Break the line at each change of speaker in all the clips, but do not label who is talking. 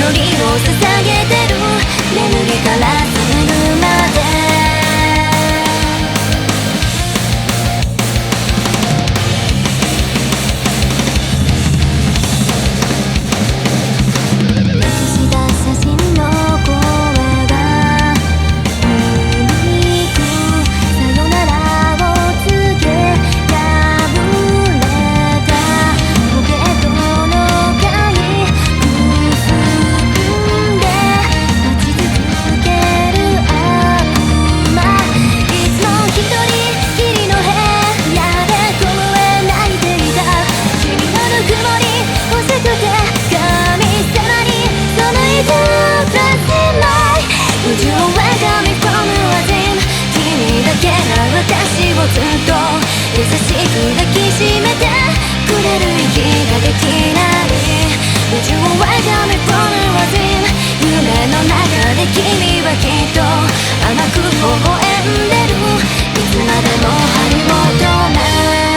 りを捧げてる。眠りから覚めるまで私をずっと優しく抱きしめてくれる息ができない。 Would you welcome me from a dream。 夢の中で君はきっと甘く微笑んでる。いつまでも針を止め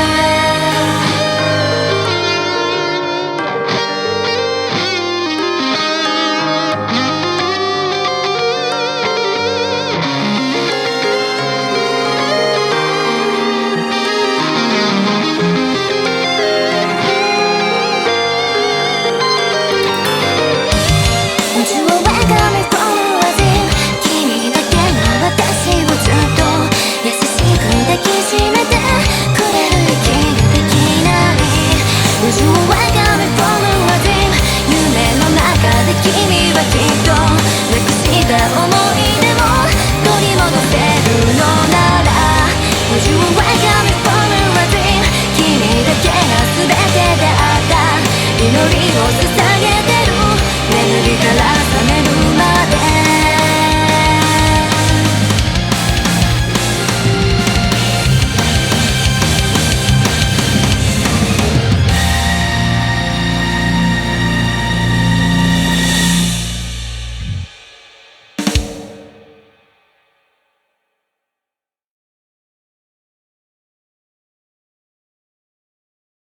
君はきっとなくした想い出を取り戻せるのなら Would you welcome me from a dream。 君だけが全てであった。祈りを